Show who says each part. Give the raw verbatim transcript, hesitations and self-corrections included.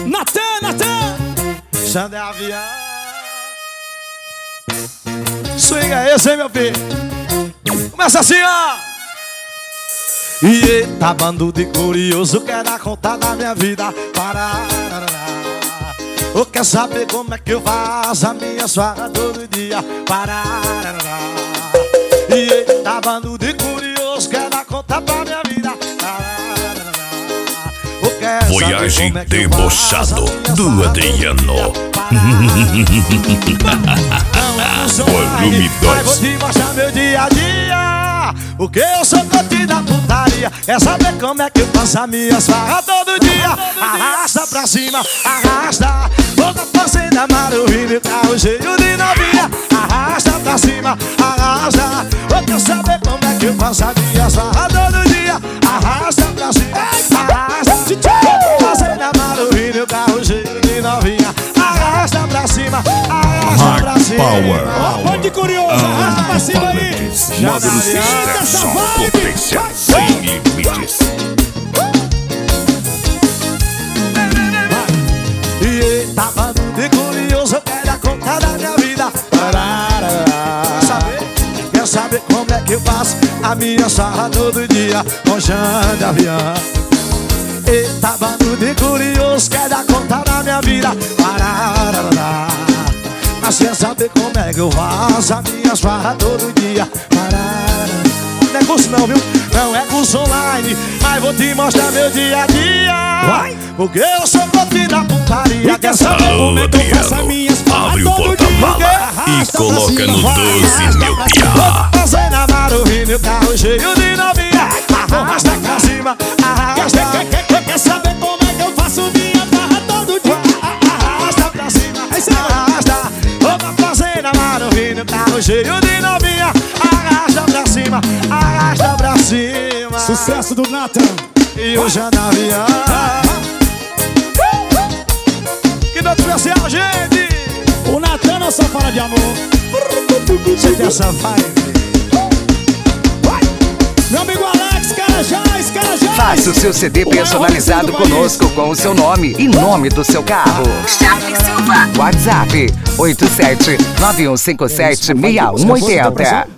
Speaker 1: Natan, Natan.
Speaker 2: Xande Avião. Swing é esse, hein, meu filho? Começa assim, ó. E eita, bando de curioso, quer dar conta da minha vida. Parará. Ou quer saber como é que eu faço a minha farra todo dia. Parará. E eita, bando de curioso, quer dar conta da minha vida.
Speaker 3: Voyagem debochado do Adriano. Volume
Speaker 2: dois. Vou
Speaker 3: dois.
Speaker 2: te mostrar meu dia a dia. O que eu sou contigo da putaria. É saber como é que eu faço as minhas farras todo dia. Arrasta pra cima, arrasta. Vou na fazenda Maruíno, carro cheio de novinha. Arrasta pra cima, arrasta. Vou quer saber como é que eu faço as minhas farras todo dia. Arrasta pra cima, arrasta. Vou na fazenda Maruíno, carro cheio de novinha. Arrasta pra cima, arrasta pra cima.
Speaker 3: Power.
Speaker 1: Ó, de curioso, arrasta pra cima aí.
Speaker 3: Módulos de extração, potência sem limites.
Speaker 2: E eita, bando de curioso, eu quero a conta da minha vida. Saber, quer saber como é que eu faço a minha sarra todo dia com Xande Avião. Eita, bando de curioso, quer dar conta da minha vida. Parará. Mas quer saber como é que eu faço a minha farra todo dia. Parará. Não é curso não, viu? Não é curso online, mas vou te mostrar meu dia a dia. Vai. Porque eu sou contigo da putaria. Quer saber como é que eu faço as minhas farras
Speaker 3: Abre o
Speaker 2: todo dia.
Speaker 3: porta-mala e coloca no doze, meu piá.
Speaker 2: Passei na Maruíno, o carro cheio de novinha. Arrasta pra cima, arrasta.
Speaker 1: Quer saber como é que eu faço minha farra todo dia?
Speaker 2: Arrasta pra cima, arrasta. Vou pra fazenda Maruíno, carro cheio de novinha. Arrasta pra cima, arrasta pra cima.
Speaker 1: Sucesso do Natan.
Speaker 2: E o Xande Avião. Que noite especial, gente.
Speaker 1: O Natan não só fala de amor.
Speaker 2: Você tem essa vibe.
Speaker 1: Meu amigo Alex, Carajás, Carajás.
Speaker 4: Faça o seu C D personalizado conosco com o seu nome e nome do seu carro.
Speaker 5: Charles Silva.
Speaker 4: WhatsApp oito sete nove um cinco sete seis um oito zero.